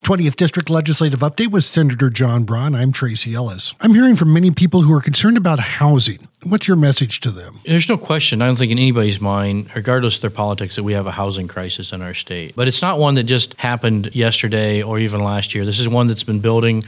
20th District Legislative Update with Senator John Braun. I'm Tracy Ellis. I'm hearing from many people who are concerned about housing. What's your message to them? There's no question, I don't think in anybody's mind, regardless of their politics, that we have a housing crisis in our state. But it's not one that just happened yesterday or even last year. This is one that's been building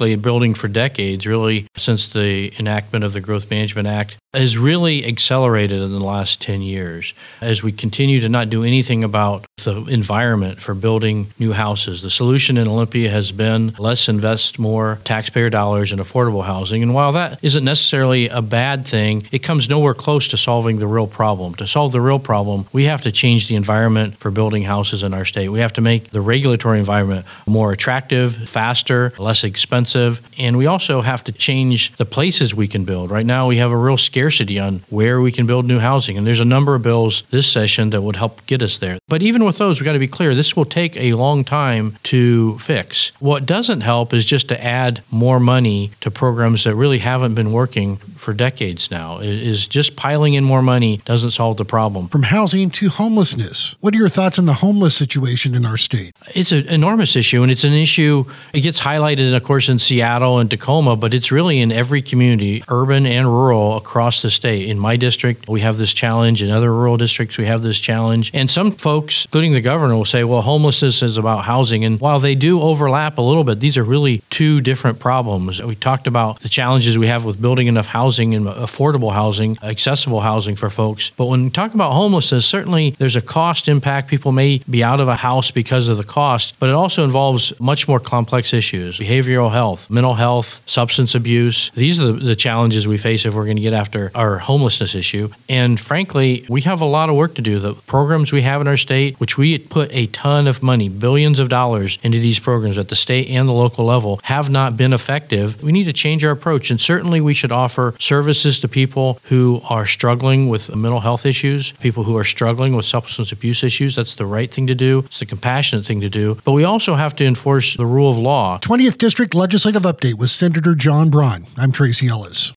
for decades, really since the enactment of the Growth Management Act has really accelerated in the last 10 years. As we continue to not do anything about the environment for building new houses, the solution in Olympia has been let's invest more taxpayer dollars in affordable housing. And while that isn't necessarily a bad thing, it comes nowhere close to solving the real problem. To solve the real problem, we have to change the environment for building houses in our state. We have to make the regulatory environment more attractive, faster, less expensive, and we also have to change the places we can build. Right now, we have a real scarcity on where we can build new housing, and there's a number of bills this session that would help get us there. But even with those, we've got to be clear, this will take a long time to fix. What doesn't help is just to add more money to programs that really haven't been working for decades now. Is just piling in more money doesn't solve the problem. From housing to homelessness, what are your thoughts on the homeless situation in our state? It's an enormous issue, and it's an issue, it gets highlighted, of course, in Seattle and Tacoma, but it's really in every community, urban and rural, across the state. In my district, we have this challenge. In other rural districts, we have this challenge. And some folks, including the governor, will say, well, homelessness is about housing. And while they do overlap a little bit, these are really two different problems. We talked about the challenges we have with building enough housing and affordable housing, accessible housing for folks. But when we talk about homelessness, certainly there's a cost impact. People may be out of a house because of the cost, but it also involves much more complex issues: behavioral health, mental health, substance abuse. These are the challenges we face if we're going to get after our homelessness issue. And frankly, we have a lot of work to do. The programs we have in our state, which we put a ton of money, billions of dollars into these programs at the state and the local level, have not been effective. We need to change our approach. And certainly we should offer services to people who are struggling with mental health issues, people who are struggling with substance abuse issues. That's the right thing to do. It's the compassionate thing to do. But we also have to enforce the rule of law. 20th District Legislative Update with Senator John Braun. I'm Tracy Ellis.